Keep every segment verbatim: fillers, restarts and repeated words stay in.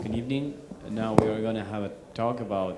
Good evening. Now we are going to have a talk about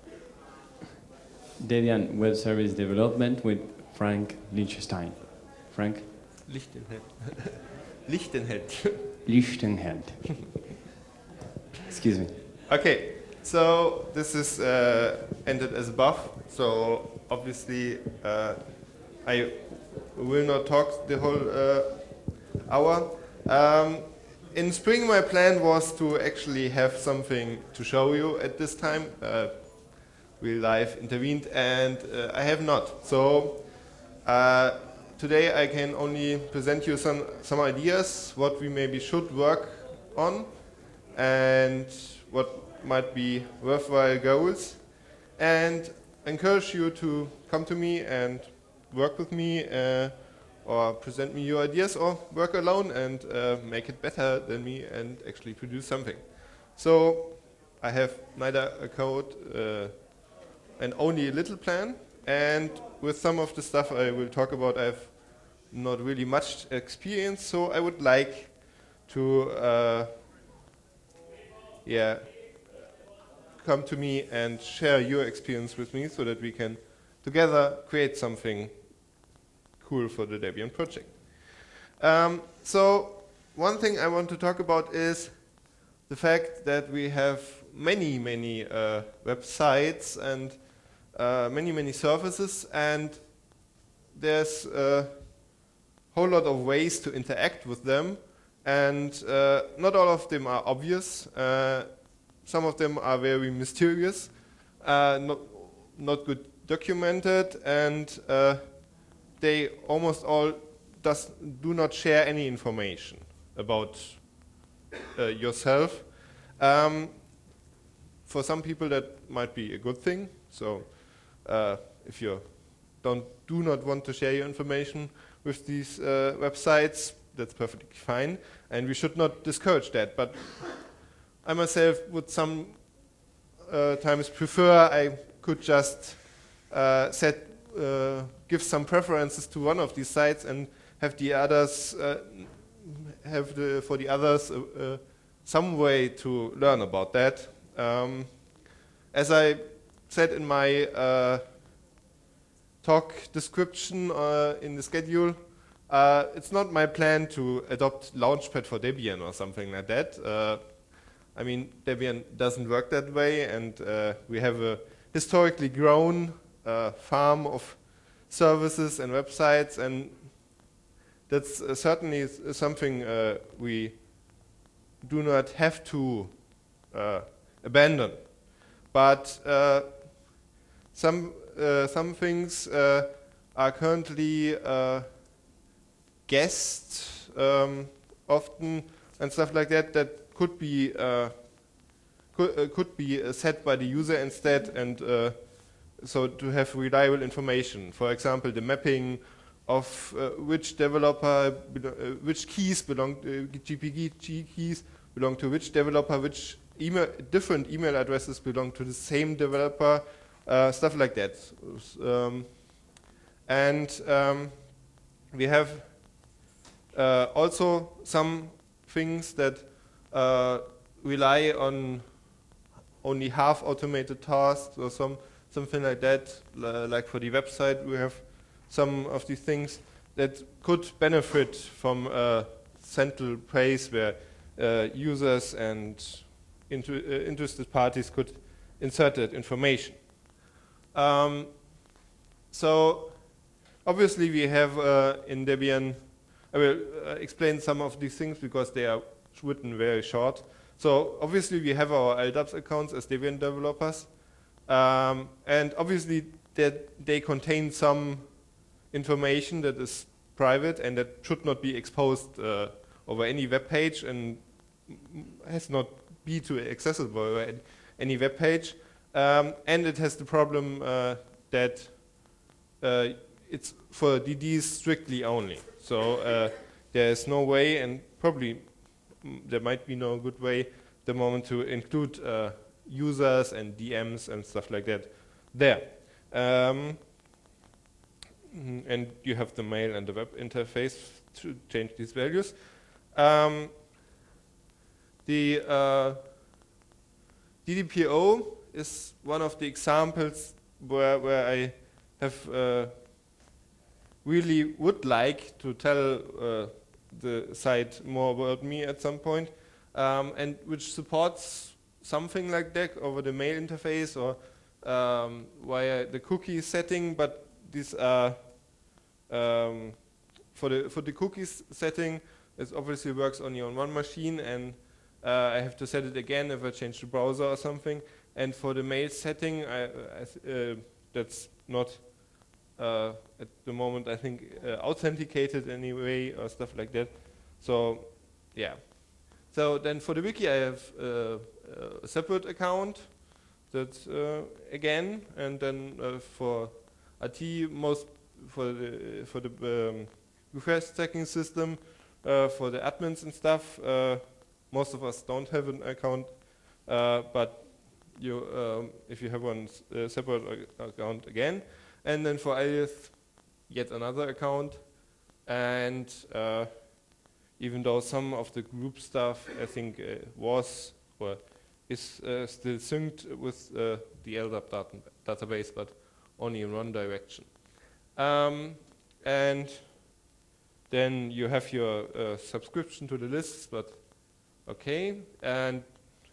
Debian Web Service Development with Frank Lichtenstein. Frank? Lichtenheld. Lichtenheld. Lichtenheld. Excuse me. Okay, so this is uh, ended as above. So obviously uh, I will not talk the whole uh, hour. Um, in spring my plan was to actually have something to show you at this time. Uh, real life intervened and uh, I have not. So uh, today I can only present you some, some ideas what we maybe should work on and what might be worthwhile goals, and encourage you to come to me and work with me uh, or present me your ideas or work alone and uh, make it better than me and actually produce something. So I have neither a code uh, and only a little plan, and with some of the stuff I will talk about I have not really much experience, so I would like to uh, yeah, come to me and share your experience with me so that we can together create something cool for the Debian project. Um, so one thing I want to talk about is the fact that we have many, many uh, websites and uh, many, many services, and there's a whole lot of ways to interact with them, and uh, not all of them are obvious. Uh, some of them are very mysterious, uh, not, not good documented, and uh, they almost all does, do not share any information about uh, yourself. Um, for some people that might be a good thing. So uh, if you don't, do not want to share your information with these uh, websites, that's perfectly fine, and we should not discourage that. But I myself would some uh, times prefer I could just uh, set, uh, give some preferences to one of these sites and have the others, uh, have the, for the others uh, uh, some way to learn about that. Um, as I said in my uh, talk description uh, in the schedule, Uh, it's not my plan to adopt Launchpad for Debian or something like that. Uh, I mean, Debian doesn't work that way, and uh, we have a historically grown uh, farm of services and websites, and that's uh, certainly something uh, we do not have to uh, abandon. But uh, some, uh, some things uh, are currently uh, guessed um, often and stuff like that that could be uh, could, uh, could be uh, set by the user instead, and uh, so to have reliable information. For example, the mapping of uh, which developer, uh, which keys belong, uh, G P G keys belong to which developer, which email, different email addresses belong to the same developer, uh, stuff like that. Um, and um, we have Uh, also some things that uh, rely on only half automated tasks or some something like that. Uh, like for the website, we have some of these things that could benefit from a central place where uh, users and inter uh, interested parties could insert that information. Um, so obviously we have uh, in Debian, I will uh, explain some of these things because they are written very short. So obviously we have our L dubs accounts as Debian developers, um, and obviously that they contain some information that is private and that should not be exposed uh, over any web page and has not be too accessible over any web page. Um, and it has the problem uh, that uh, it's for D Ds strictly only. So uh, there is no way, and probably mm, there might be no good way at the moment to include uh, users and D Ms and stuff like that there. Um, and you have the mail and the web interface to change these values. Um, the uh, D D P O is one of the examples where, where I have uh, really would like to tell uh, the site more about me at some point, um, and which supports something like that over the mail interface or um, via the cookie setting, but these are um, for the for the cookies setting, it obviously works only on one machine, and uh, I have to set it again if I change the browser or something. And for the mail setting, I, I th uh, that's not uh, at the moment, I think, uh, authenticated anyway or stuff like that. So, yeah. So then for the wiki, I have uh, a separate account that uh, again, and then uh, for R T, most for the for the um, request tracking system, uh, for the admins and stuff. Uh, most of us don't have an account, uh, but you, um, if you have one uh, separate account again, and then for Alias, yet another account, and uh, even though some of the group stuff I think uh, was or is uh, still synced with uh, the L D A P dat database, but only in one direction. Um, and then you have your uh, subscription to the lists, but okay. And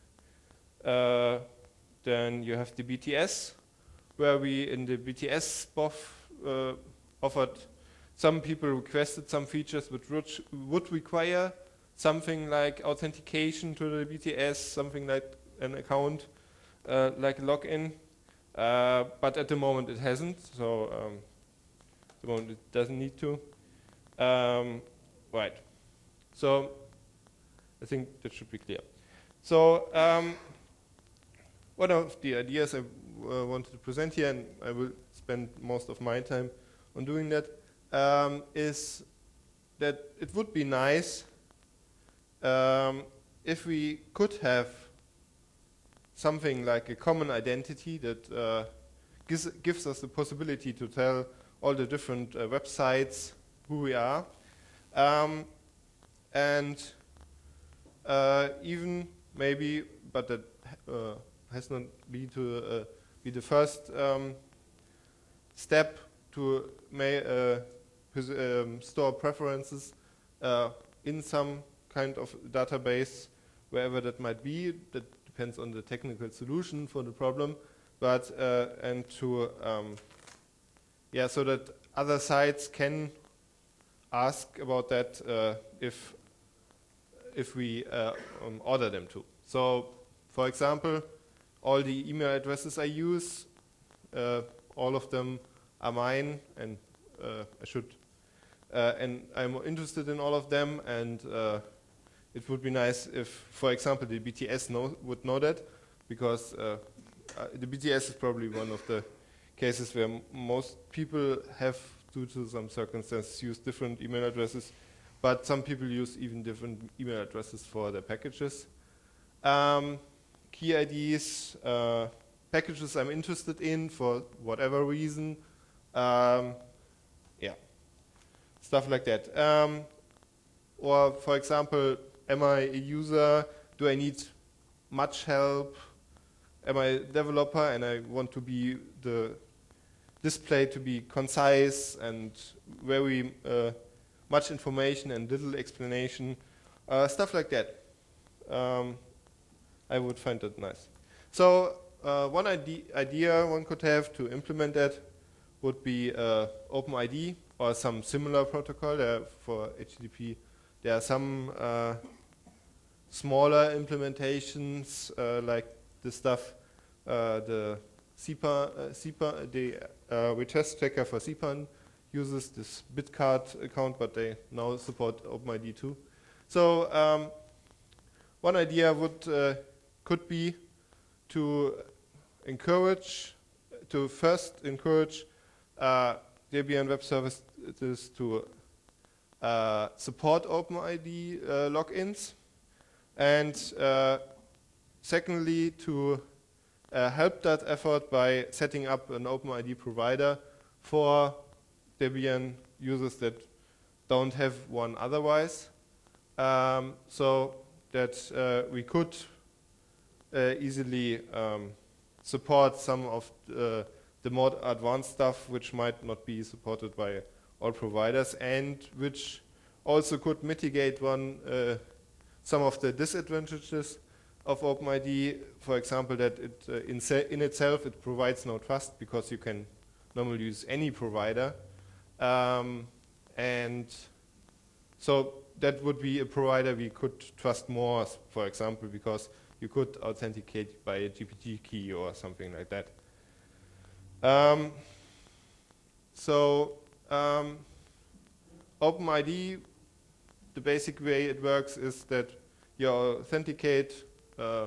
uh, then you have the B T S, where we in the B T S B O F uh, offered, some people requested some features which would, would require something like authentication to the B T S, something like an account, uh, like a login. Uh, but at the moment it hasn't, so um, at the moment it doesn't need to. Um, right. So I think that should be clear. So um, one of the ideas I uh, wanted to present here, and I will spend most of my time on doing that, um, is that it would be nice um, if we could have something like a common identity that uh, gives, gives us the possibility to tell all the different uh, websites who we are, um, and uh, even maybe, but that uh, has not been to uh, be the first um, step to may, uh, um, store preferences uh, in some kind of database, wherever that might be. That depends on the technical solution for the problem, but uh, and to um, yeah, so that other sites can ask about that uh, if if we uh, um, order them to. So, for example, all the email addresses I use, uh, all of them are mine, and uh, I should, uh, and I'm interested in all of them, and uh, it would be nice if, for example, the B T S know, would know that, because uh, uh, the B T S is probably one of the cases where m most people have, due to some circumstances, use different email addresses, but some people use even different email addresses for their packages. Um, key I Ds, uh, packages I'm interested in for whatever reason, um, yeah, stuff like that. Um, or, for example, am I a user? Do I need much help? Am I a developer and I want to be the display to be concise and very uh, much information and little explanation, uh, stuff like that. Um, I would find that nice. So uh, one ide idea one could have to implement that would be uh, OpenID or some similar protocol. There for H T T P, there are some uh, smaller implementations uh, like the stuff, uh, the C P A, uh, C P A, the uh, retest tracker for C P A N uses this Bitcard account, but they now support OpenID too. So um, one idea would uh, could be to encourage, to first encourage uh, Debian Web Services to uh, support OpenID uh, logins, and uh, secondly to uh, help that effort by setting up an OpenID provider for Debian users that don't have one otherwise, um, so that uh, we could uh, easily um, support some of uh, the more advanced stuff which might not be supported by all providers, and which also could mitigate one uh, some of the disadvantages of OpenID. For example, that it uh, in, in itself it provides no trust, because you can normally use any provider, um, and so that would be a provider we could trust more, for example, because you could authenticate by a G P G key or something like that. Um, so um, OpenID, the basic way it works is that you authenticate uh,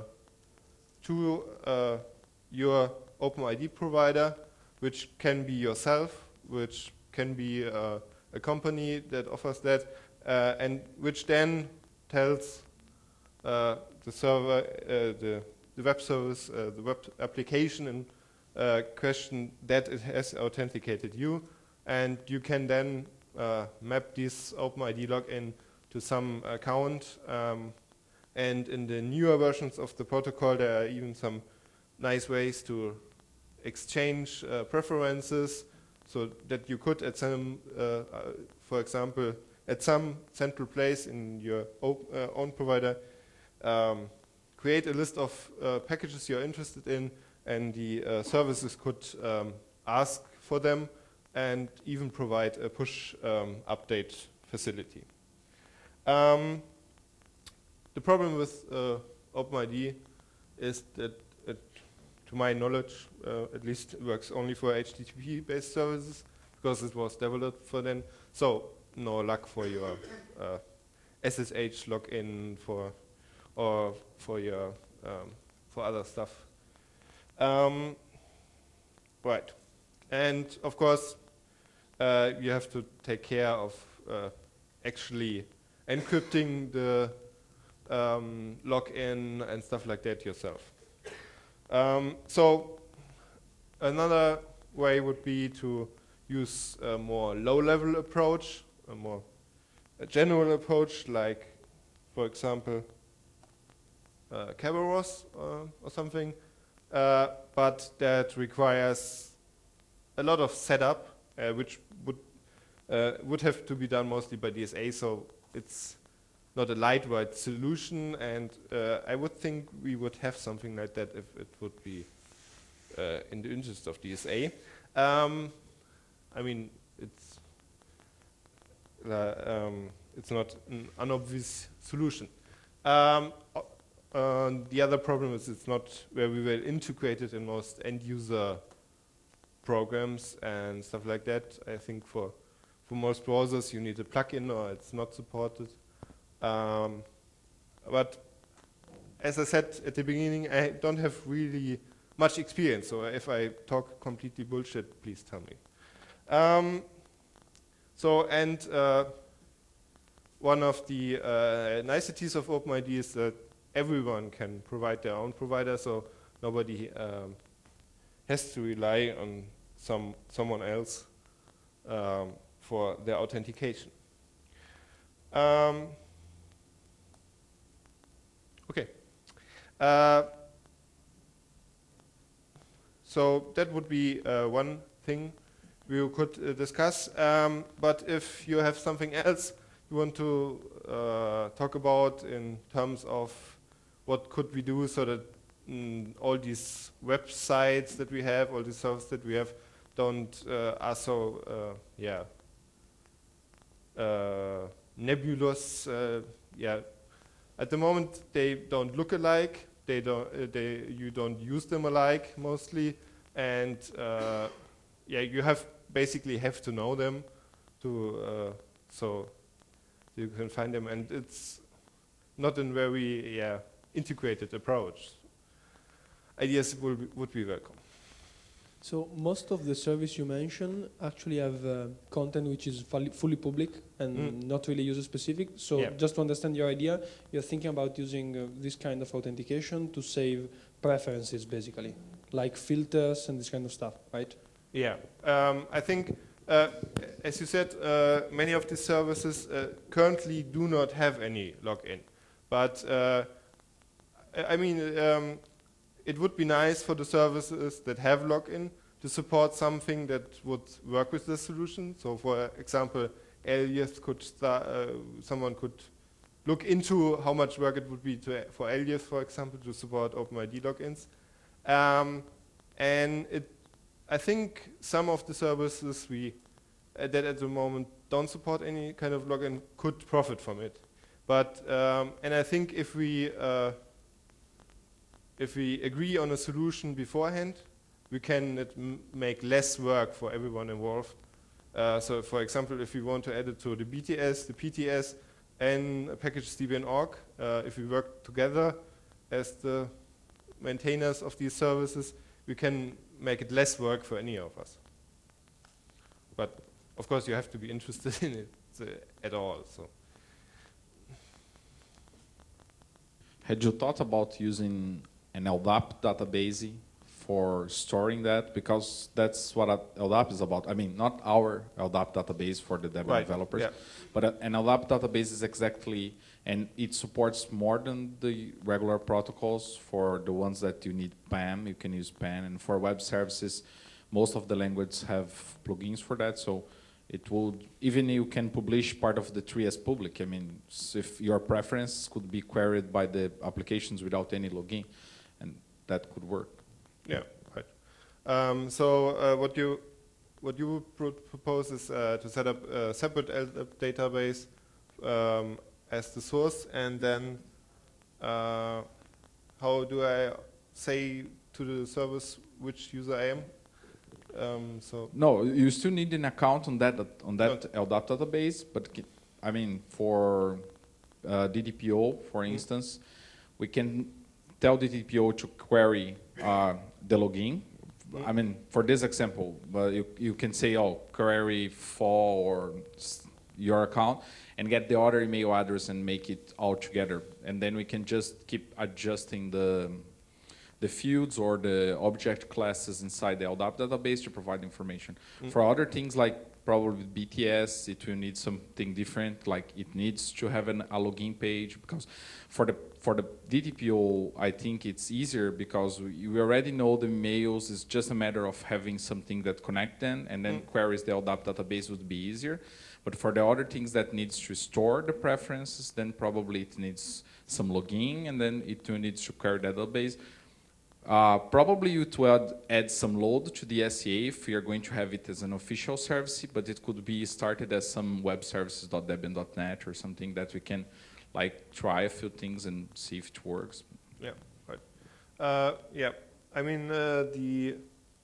to uh, your OpenID provider, which can be yourself, which can be uh, a company that offers that, uh, and which then tells uh, the server, uh, the, the web service, uh, the web application in uh, question that it has authenticated you, and you can then uh, map this OpenID login to some account. Um, and in the newer versions of the protocol, there are even some nice ways to exchange uh, preferences, so that you could at some, uh, uh, for example, at some central place in your op uh, own provider, um, create a list of uh, packages you're interested in, and the uh, services could um, ask for them and even provide a push um, update facility. Um, the problem with uh, OpenID is that it, to my knowledge, uh, at least works only for H T T P-based services, because it was developed for them. So no luck for your uh, S S H login for or for your um, for other stuff. Um, right, and of course uh, you have to take care of uh, actually encrypting the um, login and stuff like that yourself. Um, so another way would be to use a more low-level approach, a more a general approach, like, for example, uh, Kerberos uh, or something, uh, but that requires a lot of setup, uh, which would uh, would have to be done mostly by D S A. So it's not a lightweight solution, and uh, I would think we would have something like that if it would be uh, in the interest of D S A. Um, I mean, it's uh, um, it's not an unobvious solution. Um, uh, the other problem is it's not very well integrated in most end-user programs and stuff like that. I think for for most browsers you need a plugin, or it's not supported. Um, but as I said at the beginning, I don't have really much experience, so if I talk completely bullshit, please tell me. Um, so, and uh, one of the uh, niceties of OpenID is that everyone can provide their own provider, so nobody um, has to rely on some someone else um, for their authentication. Um, okay. Uh, so that would be uh, one thing we could uh, discuss. Um, but if you have something else you want to uh, talk about in terms of what could we do so that mm, all these websites that we have, all these servers that we have, don't uh, are so uh, yeah uh, nebulous. Uh, yeah, at the moment they don't look alike. They don't. Uh, they you don't use them alike mostly, and uh, yeah, you have basically have to know them to uh, so you can find them, and it's not a very yeah integrated approach. Ideas will be, would be welcome. So most of the service you mentioned actually have uh, content which is fully, fully public and mm. not really user specific. So yeah. Just to understand your idea, you're thinking about using uh, this kind of authentication to save preferences, basically, like filters and this kind of stuff, right? Yeah, um, I think, uh, as you said, uh, many of these services uh, currently do not have any login. But uh, I mean, um, it would be nice for the services that have login to support something that would work with the solution. So, for example, Alias could start, uh, someone could look into how much work it would be to, for Alias, for example, to support OpenID logins. Um, and it, I think some of the services we uh, that at the moment don't support any kind of login could profit from it. But um, and I think if we uh, if we agree on a solution beforehand, we can it m make less work for everyone involved. Uh, so, for example, if we want to add it to the B T S, the P T S, and a package Debian org, uh, if we work together as the maintainers of these services, we can make it less work for any of us. But of course, you have to be interested in it uh, at all. So, had you thought about using an L D A P database for storing that? Because that's what L D A P is about. I mean, not our L D A P database for the Debian right. developers, yeah. but a, an L D A P database is exactly, and it supports more than the regular protocols. For the ones that you need P A M, you can use P A M, and for web services, most of the languages have plugins for that, so it would, even you can publish part of the tree as public. I mean, if your preference could be queried by the applications without any login, and that could work. Yeah, right. Um, so uh, what you what you would pro propose is uh, to set up a separate L D A P database um, as the source, and then uh, how do I say to the service which user I am? Um, so no, you still need an account on that on that no. L D A P database, but I mean for uh, D D P O, for mm. instance, we can tell D D P O to query uh, the login. Mm. I mean, for this example, uh, you you can say, oh, query for or your account, and get the other email address and make it all together, and then we can just keep adjusting the the fields or the object classes inside the L D A P database to provide information. Mm. For other things like probably with B T S, it will need something different, like it needs to have an, a login page, because for the for the D D P O, I think it's easier because we, we already know the mails. It's just a matter of having something that connect them, and then mm. queries the L D A P database would be easier. But for the other things that needs to store the preferences, then probably it needs some login, and then it will need to query the database. Uh, probably you to add, add some load to the S E A if we are going to have it as an official service, but it could be started as some web services dot debian dot net or something that we can like try a few things and see if it works. Yeah, right. Uh, yeah, I mean uh, the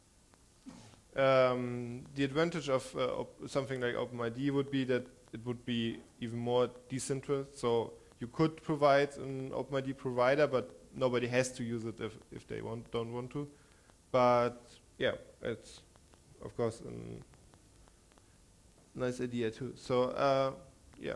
um, the advantage of, uh, of something like OpenID would be that it would be even more decentralized. So you could provide an OpenID provider, but nobody has to use it if, if they want, don't want to. But yeah, it's of course a nice idea too. So uh, yeah.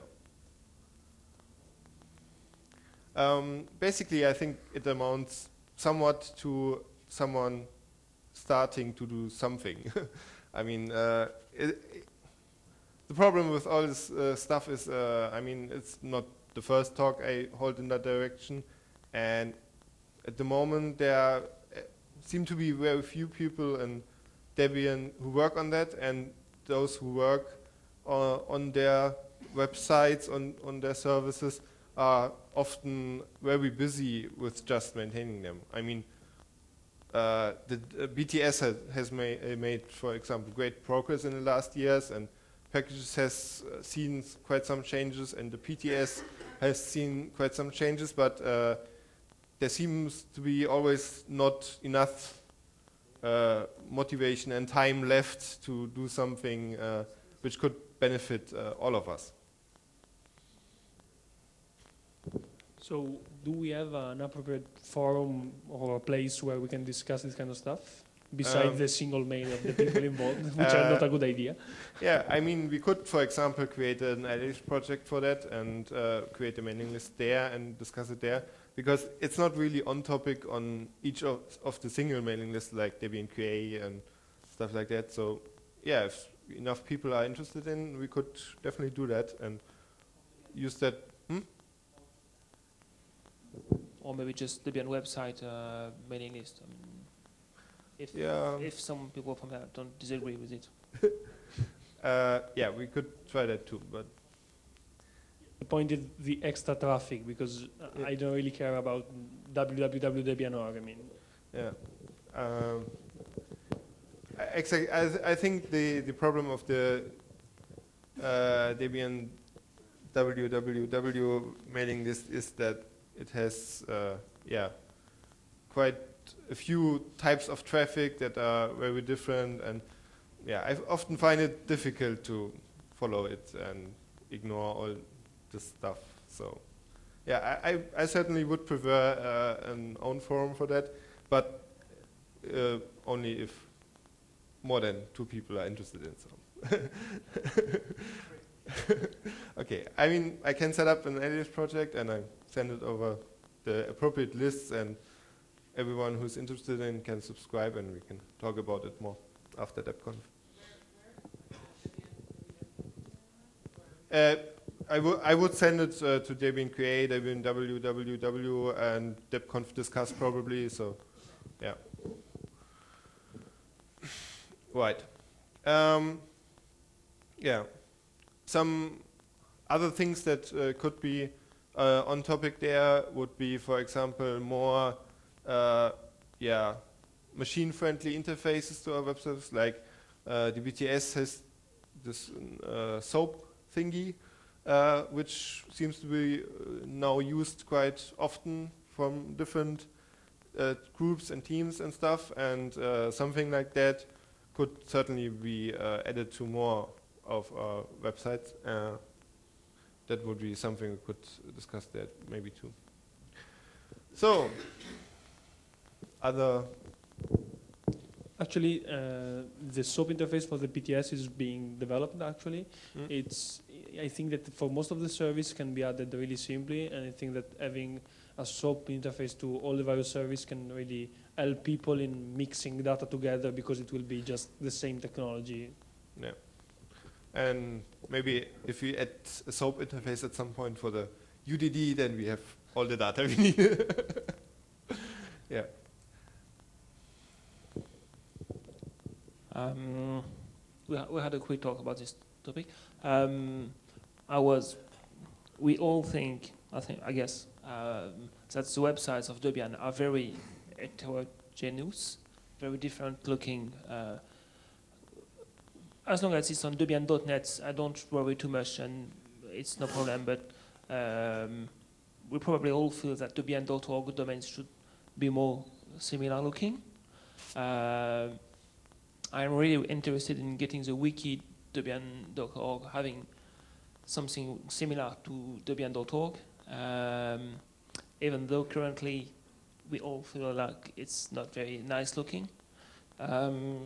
Um, basically, I think it amounts somewhat to someone starting to do something. I mean, uh, it, it, the problem with all this uh, stuff is, uh, I mean, it's not the first talk I hold in that direction, and at the moment there are, uh, seem to be very few people in Debian who work on that, and those who work uh, on their websites, on, on their services, are often very busy with just maintaining them. I mean, uh, the uh, B T S has, has ma uh, made, for example, great progress in the last years, and packages has uh, seen quite some changes, and the P T S has seen quite some changes, but uh, there seems to be always not enough uh, motivation and time left to do something uh, which could benefit uh, all of us. So do we have an appropriate forum or a place where we can discuss this kind of stuff, besides um, the single mail of the people involved, which uh, are not a good idea? Yeah, I mean, we could, for example, create an Alias project for that and uh, create a mailing list there and discuss it there, because it's not really on topic on each of, of the single mailing lists like Debian Q A and stuff like that. So yeah, if enough people are interested in, we could definitely do that and use that. Hmm? or maybe just Debian website uh, mailing list. I mean, if Yeah. if some people from that don't disagree with it. Uh, yeah, we could try that too, but The point is the extra traffic, because uh, Yeah. I don't really care about www Debian dot org. I mean, yeah. Um, I- exactly. I, th I think the, the problem of the uh, Debian www mailing list is that it has, uh, yeah, quite a few types of traffic that are very different, and yeah, I often find it difficult to follow it and ignore all this stuff. So, yeah, I, I, I certainly would prefer uh, an own forum for that, but uh, only if more than two people are interested in some. Okay, I mean, I can set up an alias project and I send it over the appropriate lists, and everyone who's interested in can subscribe, and we can talk about it more after DebConf. Uh, I, I would send it uh, to Debian Create, Debian www, and DebConf Discuss probably, so yeah. Right. Um, yeah. Some other things that uh, could be uh, on topic there would be, for example, more uh, yeah, machine-friendly interfaces to our web service, like uh, the B T S has this uh, SOAP thingy, uh, which seems to be uh, now used quite often from different uh, groups and teams and stuff, and uh, something like that could certainly be uh, added to more of our websites. Uh, that would be something we could discuss there maybe too. So, other actually, uh, the SOAP interface for the P T S is being developed. Actually, mm. it's. I think that for most of the service can be added really simply, and I think that having a SOAP interface to all the various services can really help people in mixing data together, because it will be just the same technology. Yeah. And maybe if we add a SOAP interface at some point for the U D D, then we have all the data we need. Yeah. Um, we, ha we had a quick talk about this topic. Um, I was, we all think, I think, I guess, um, that the websites of Debian are very heterogeneous, very different looking. Uh, as long as it's on Debian dot net, I don't worry too much, and it's no problem. But um, we probably all feel that Debian dot org domains should be more similar looking. Uh, I'm really interested in getting the wiki Debian dot org having something similar to Debian dot org, um, even though currently we all feel like it's not very nice looking. Um,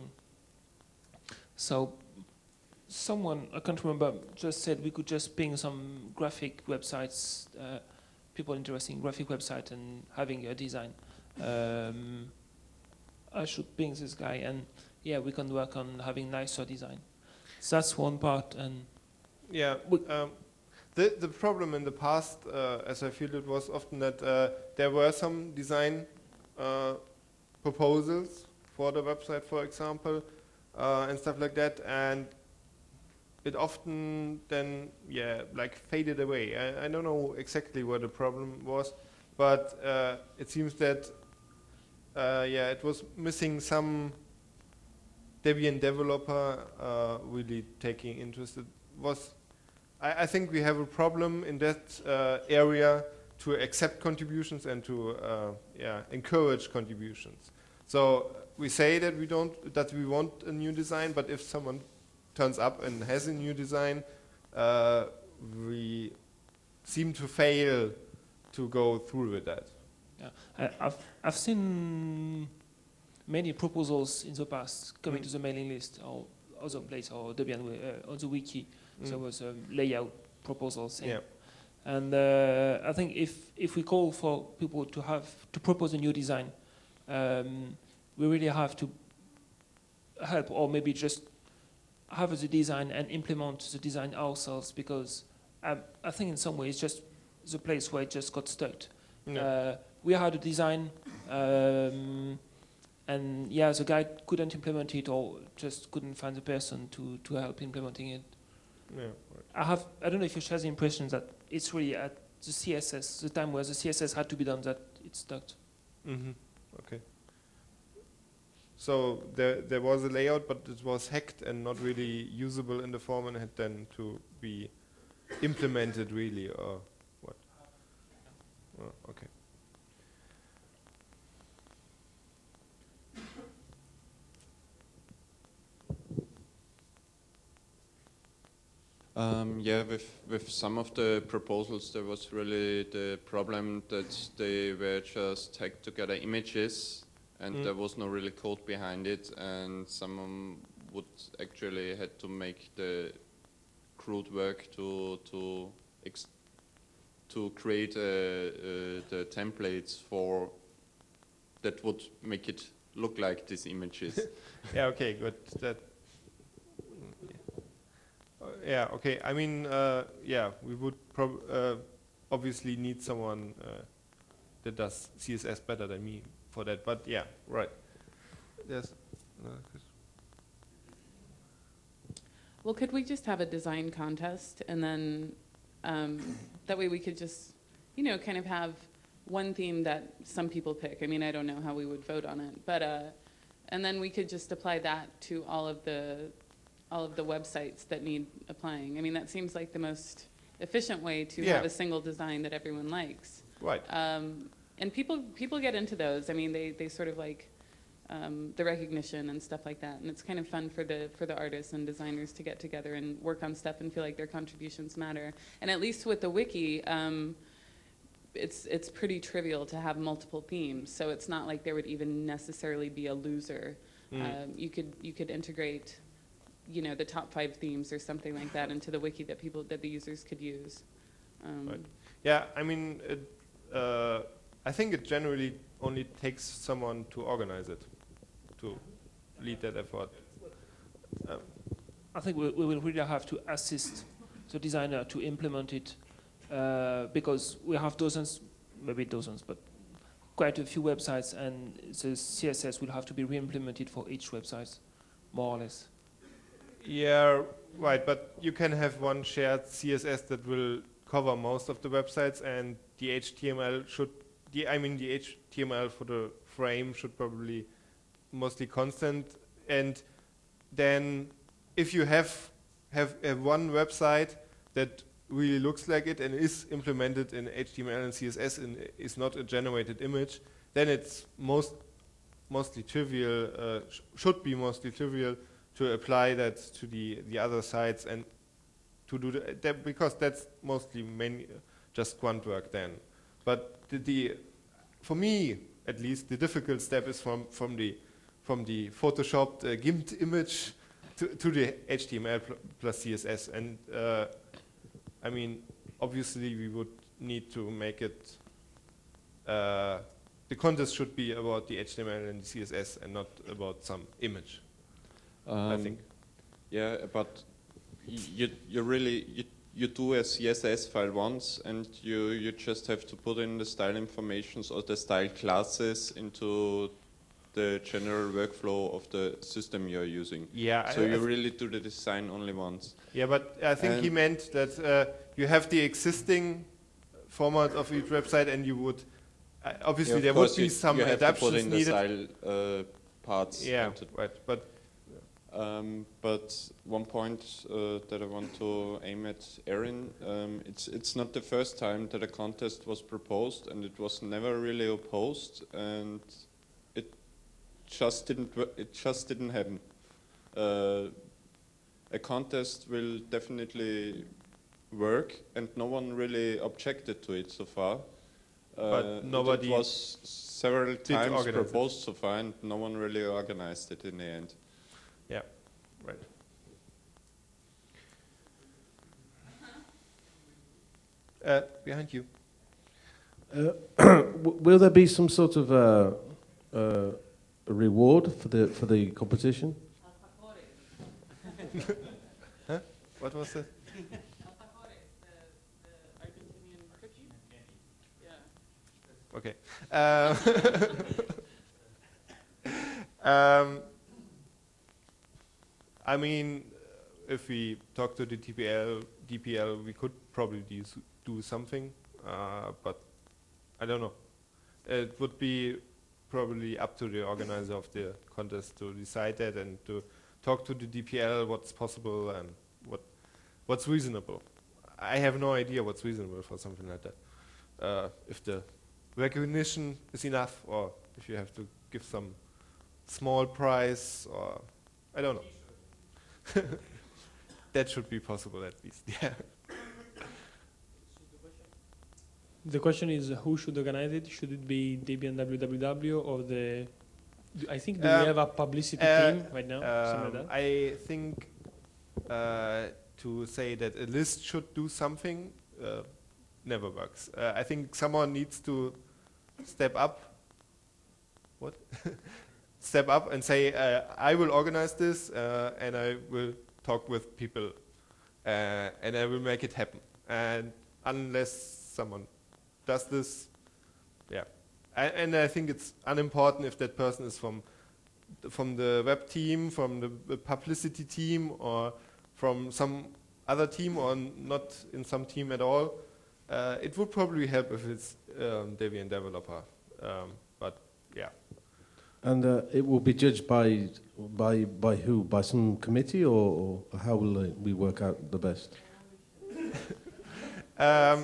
so someone, I can't remember, just said we could just ping some graphic websites, uh, people interested in graphic website and having a design. Um, I should ping this guy, and yeah, we can work on having nicer design. So that's one part. And yeah, um, the the problem in the past, uh, as I feel it, was often that uh, there were some design uh, proposals for the website, for example, uh, and stuff like that, and it often then, yeah, like faded away. I, I don't know exactly what the problem was, but uh, it seems that, uh, yeah, it was missing some Debian developer uh, really taking interest. It was, I, I think we have a problem in that uh, area to accept contributions and to, uh, yeah, encourage contributions. So we say that we don't, that we want a new design, but if someone turns up and has a new design, uh, we seem to fail to go through with that. yeah, I, I've I've seen many proposals in the past coming Mm. to the mailing list or other place or Debian uh, or the wiki. Mm. There was a layout proposals. Yeah. And uh, I think if if we call for people to have to propose a new design, um, we really have to help, or maybe just have the design and implement the design ourselves, because um, I think in some ways just the place where it just got stuck. Yeah. Uh, we had a design, um, and yeah, the guy couldn't implement it or just couldn't find the person to, to help implementing it. Yeah. I have, I don't know if you share the impression that it's really at the C S S, the time where the C S S had to be done, that it's stuck. Mm-hmm. Okay. So there there was a layout, but it was hacked and not really usable in the form, and had then to be implemented really, or what? Oh, okay. Um, yeah, with with some of the proposals, there was really the problem that they were just tagged together images, and Mm. there was no really code behind it, and someone would actually had to make the crude work to to ex to create uh, uh, the templates for that would make it look like these images. Yeah. Okay. Good. That. Uh, yeah. Okay. I mean, uh, yeah, we would prob uh, obviously need someone uh, that does C S S better than me for that. But yeah, right. Yes. another question? Well, could we just have a design contest, and then um, that way we could just, you know, kind of have one theme that some people pick. I mean, I don't know how we would vote on it, but uh, and then we could just apply that to all of the all of the websites that need applying. I mean, that seems like the most efficient way to Yeah. have a single design that everyone likes. Right. Um, and people people get into those. I mean, they they sort of like um, the recognition and stuff like that. And it's kind of fun for the for the artists and designers to get together and work on stuff and feel like their contributions matter. And at least with the wiki, um, it's it's pretty trivial to have multiple themes. So it's not like there would even necessarily be a loser. Mm. Um, you could you could integrate, you know, the top five themes or something like that into the wiki that people that the users could use. Um, Right. Yeah, I mean, it, uh, I think it generally only takes someone to organize it, to lead that effort. Um, I think we, we will really have to assist the designer to implement it, uh, because we have dozens, maybe dozens, but quite a few websites, and the C S S will have to be re-implemented for each website, more or less. yeah, right, but you can have one shared C S S that will cover most of the websites, and the H T M L should, the, I mean, the H T M L for the frame should probably mostly constant, and then if you have, have, have one website that really looks like it and is implemented in H T M L and C S S and is not a generated image, then it's most mostly trivial, uh, sh should be mostly trivial to apply that to the, the other sites and to do the, that, because that's mostly main, just grunt work then. But the, the, for me, at least, the difficult step is from, from the, from the photoshopped uh, GIMP image to, to the H T M L pl plus C S S. And uh, I mean, obviously we would need to make it, uh, the contest should be about the H T M L and the C S S and not about some image, Um, I think. Yeah, but you you really you you do a C S S file once, and you you just have to put in the style informations or the style classes into the general workflow of the system you're using. Yeah, So I, I you really do the design only once. Yeah, but I think he And- meant that uh, you have the existing format of each website, and you would uh, obviously Yeah, of there would course be you, some you have to put adaptations in the needed. style uh, parts. Yeah, into- right. But Um, but one point uh, that I want to aim at Erin, um, it's it's not the first time that a contest was proposed, and it was never really opposed, and it just didn't wo- it just didn't happen. Uh, a contest will definitely work, and no one really objected to it so far. Uh, But it- nobody it was several times organize it. proposed so far, and no one really organized it in the end. yeah, right. Uh, behind you. Uh, w- will there be some sort of uh, uh, a reward for the for the competition? Huh? What was it? Okay. Um, um, I mean, if we talk to the D P L, D P L, we could probably do, do something, uh, but I don't know. It would be probably up to the organizer of the contest to decide that and to talk to the D P L what's possible and what what's reasonable. I have no idea what's reasonable for something like that. Uh, if the recognition is enough, or if you have to give some small prize, or I don't know. That should be possible at least. Yeah. The question is, uh, who should organize it? Should it be Debian W W W or the? Do I think do Um, we have a publicity uh, team right now? Something Um, like that. I think uh, to say that a list should do something uh, never works. Uh, I think someone needs to step up. What? Step up and say, uh, I will organize this uh, and I will talk with people uh, and I will make it happen. And unless someone does this, yeah. I, and I think it's unimportant if that person is from from the web team, from the, the publicity team, or from some other team, or not in some team at all. Uh, it would probably help if it's um, Debian developer, um, but yeah. And uh, it will be judged by by by who? By some committee, or, or how will uh, we work out the best? um,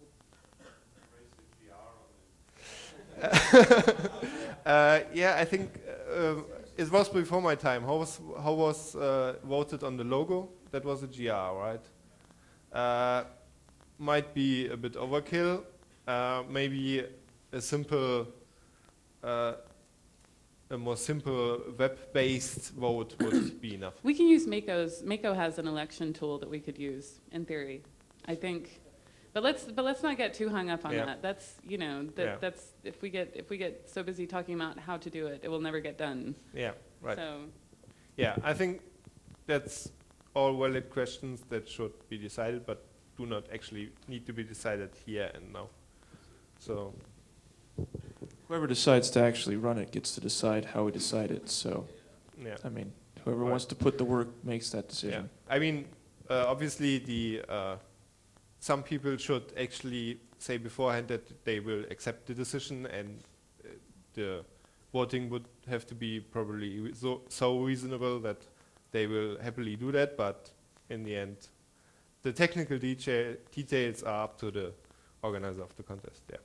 uh, yeah, I think uh, it was before my time. How was how was uh, voted on the logo? That was a G R, right? Uh, might be a bit overkill. Uh, maybe a simple, uh, a more simple web-based vote would be enough. We can use Mako's. Mako has an election tool that we could use in theory, I think. But let's but let's not get too hung up on Yeah. that. That's you know that Yeah. that's if we get if we get so busy talking about how to do it, it will never get done. Yeah, right. So Yeah, I think that's all valid questions that should be decided, but do not actually need to be decided here and now. So Whoever decides to actually run it gets to decide how we decide it. So, yeah. I mean, whoever Right. wants to put the work makes that decision. Yeah. I mean, uh, obviously, the uh, some people should actually say beforehand that they will accept the decision, and uh, the voting would have to be probably re- so, so reasonable that they will happily do that. But in the end, the technical detail details are up to the organizer of the contest. Yeah.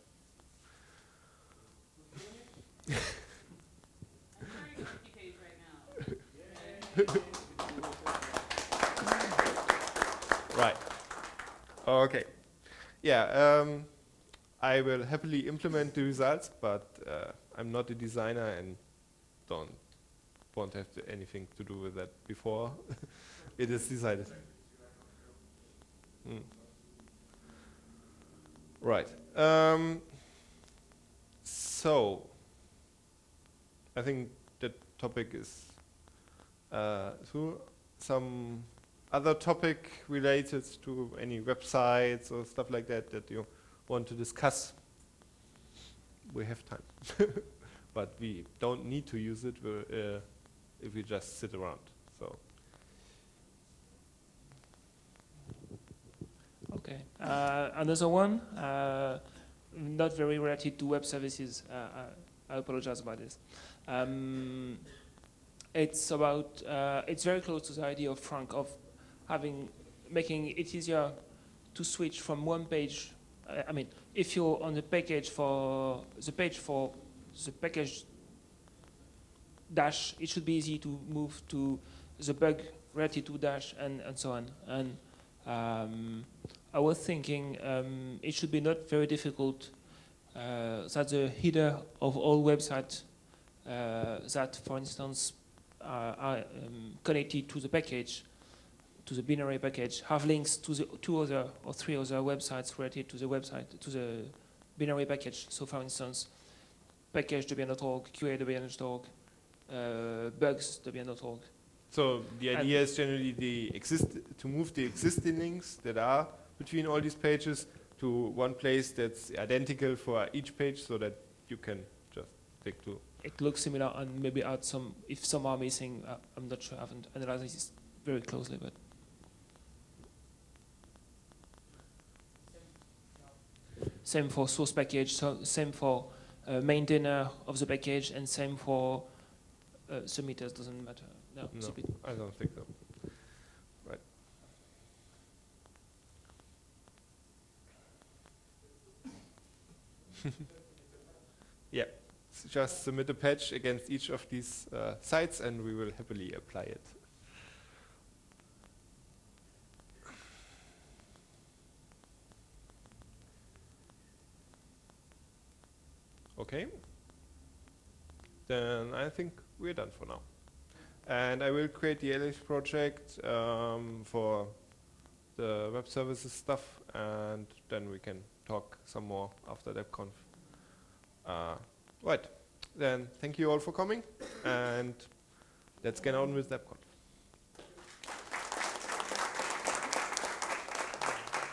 Right. Okay. Yeah. Um, I will happily implement the results, but uh, I'm not a designer and don't won't have to anything to do with that before it is decided. Mm. Right. Um, so I think that topic is uh, through. Some other topic related to any websites or stuff like that that you want to discuss? We have time, but we don't need to use it uh, if we just sit around. So. Okay. Uh, another one, uh, not very related to web services. Uh, I, I apologize about this. Um, it's about. Uh, it's very close to the idea of Frank of having making it easier to switch from one page. Uh, I mean, if you're on the package for the page for the package dash, it should be easy to move to the bug related to dash and and so on. And um, I was thinking um, it should be not very difficult uh, that the header of all websites uh, that, for instance, uh, are um, connected to the package, to the binary package, have links to the two other or three other websites related to the website, to the binary package. So, for instance, package debian dot org, Q A debian dot org, uh, bugs debian dot org. So the idea is generally the exist to move the existing links that are between all these pages to one place that's identical for each page, so that you can just stick to. It looks similar, and maybe add some, if some are missing, uh, I'm not sure, I haven't analyzed this very closely, but. Same for source package, so same for uh, maintainer of the package, and same for uh, submitters, doesn't matter. No, No, submit. I don't think so. Right. Yeah, s- just submit a patch against each of these uh, sites, and we will happily apply it. Okay. Then I think we're done for now. And I will create the L H project um, for the web services stuff, and then we can talk some more after DebConf. Uh, right. Then thank you all for coming, and let's get on with DebConf.